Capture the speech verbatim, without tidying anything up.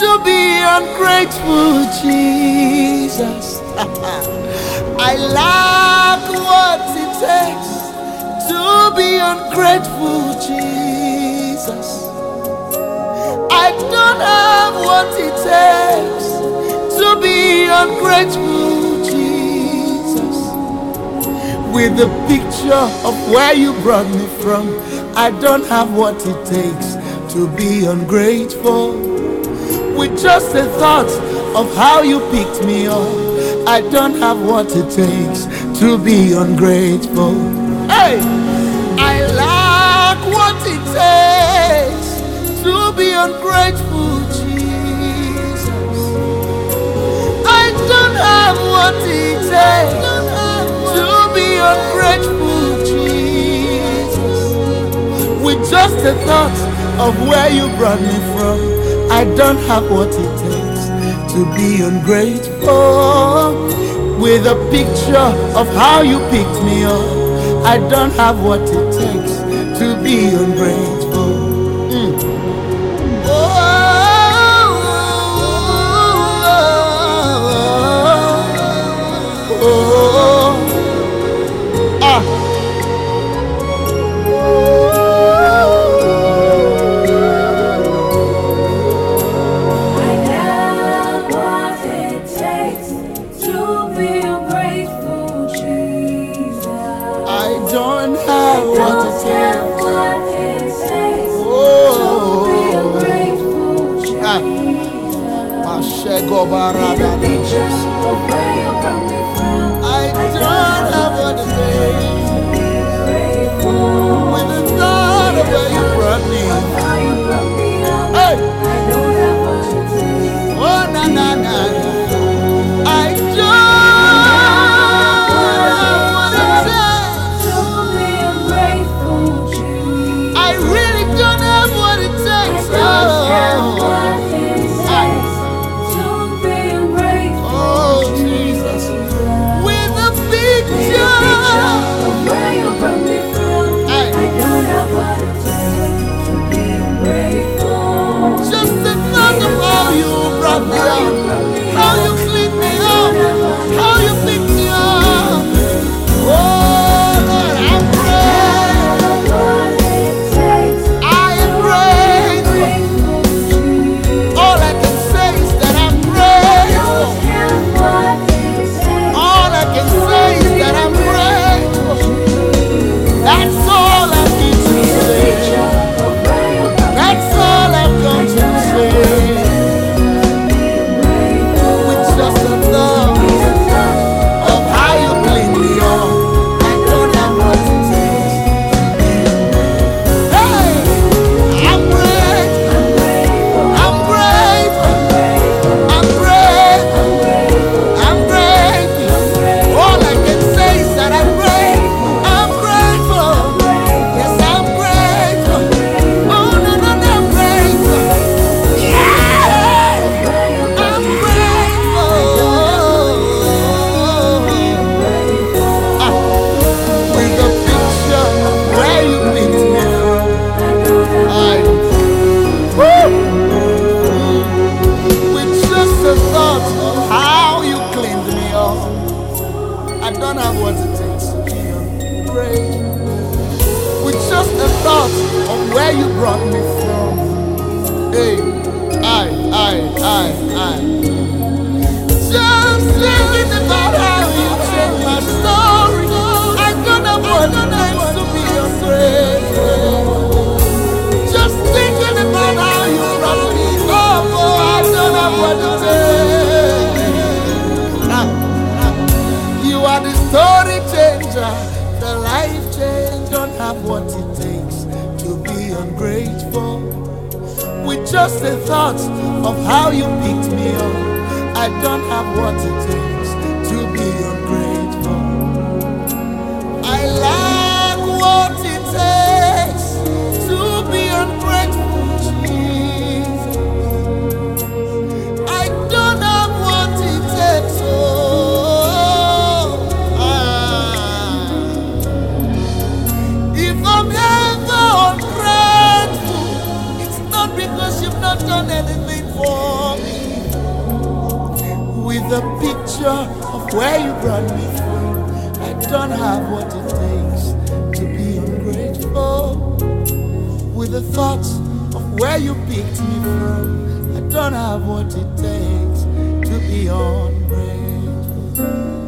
to be ungrateful, Jesus. I lack what it takes to be ungrateful, Jesus. I don't have what it takes to be ungrateful, Jesus. With the picture of where you brought me from, I don't have what it takes to be ungrateful. With just the thought of how you picked me up, I don't have what it takes to be ungrateful. Hey, I lack what it takes to be ungrateful, Jesus. I don't have what it takes to be ungrateful, Jesus. With just the thought of where you brought me from, I don't have what it takes to be ungrateful. With a picture of how you picked me up, I don't have what it takes to be ungrateful. Mm. Oh, oh, oh, oh. Ah. I don't have what it takes. With the thought of where you brought me, hey. Oh, na na na, I don't have what it takes. I really don't have what it takes. Oh. I don't have what it takes to be ungrateful. With just the thought of where you brought me from. Hey, I, I, I, I. Just thinking about how you changed my story. I don't have what it takes to be ungrateful. Just thinking about how you brought me up. Oh, I don't have what it takes. You are the story changer, the life change. Don't have what it takes to be ungrateful. With just the thoughts of how you picked me up, I don't have what it takes to be ungrateful. I lack what it takes to be ungrateful, Jesus. I don't have what it takes. Oh. Because you've not done anything for me. With a picture of where you brought me from, I don't have what it takes to be ungrateful. With the thoughts of where you picked me from, I don't have what it takes to be ungrateful.